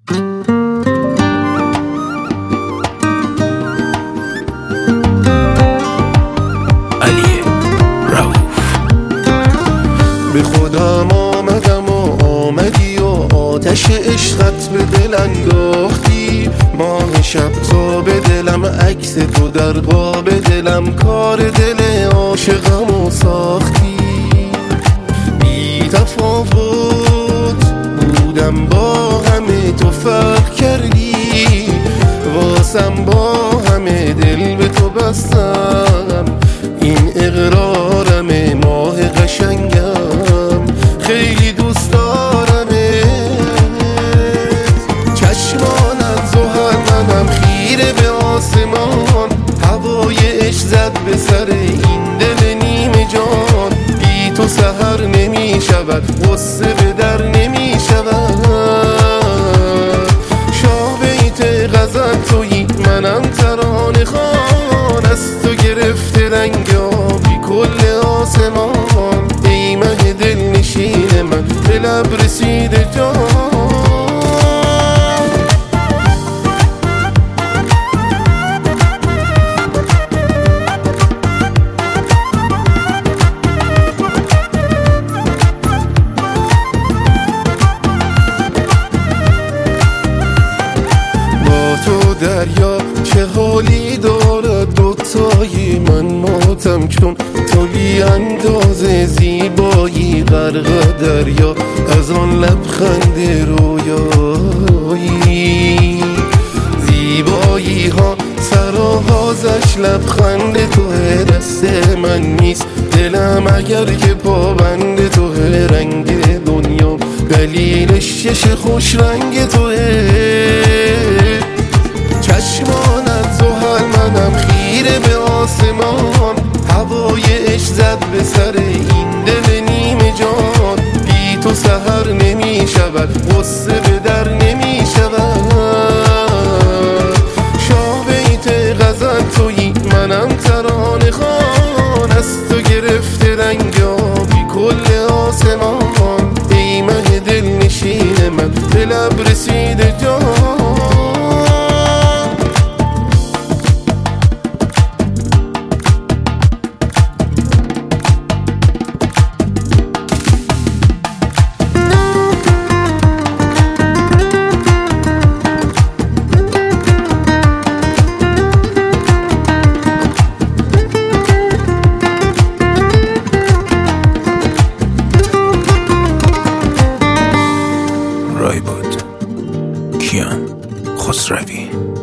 به خودم آمدم و آمدی و آتش عشقت به دل انداختی. ماه شب تا به دلم عکس تو در قاب دلم، کار دل عاشقم و ساختی. بی تفاوت بودم با همه، تو فرق کردی واسم، با همه دل به تو بستم. این اقرارم ماه قشنگم، خیلی دوست دارمه. چشمانت زحل منم خیره به آسمان، هوای عشق زد به سر این دل نیمه جان. بی تو سحر نمی شود، غصه به در نمی شود. شاه بیت غزل تویی، منم ترانه خوان، از تو گرفته رنگ آبی کل آسمان. ای مه دل نشین من، به لب رسیده جان. دریا چه حالی دارد دوتایی، من ماتم چون تو بی اندازه زیبایی. غرق دریا از آن لبخند رویایی، زیبایی ها سرآغازش لبخند توه. دست من نیست دلم اگر که پابند توه، رنگ دنیا دلیلش چش خوش رنگ توه. چشمانت زحل منم خیره به آسمان، هوای عشق زد به سر این دل نیمه جان. بی تو سحر نمی شود، غصه به در نمی شود. شاه بیت غزل تویی، منم ترانه خوان، از تو گرفته رنگ آبی کل آسمان. ای مه دل نشین من، به لب رسیده جان. رایباد کیان خسروی.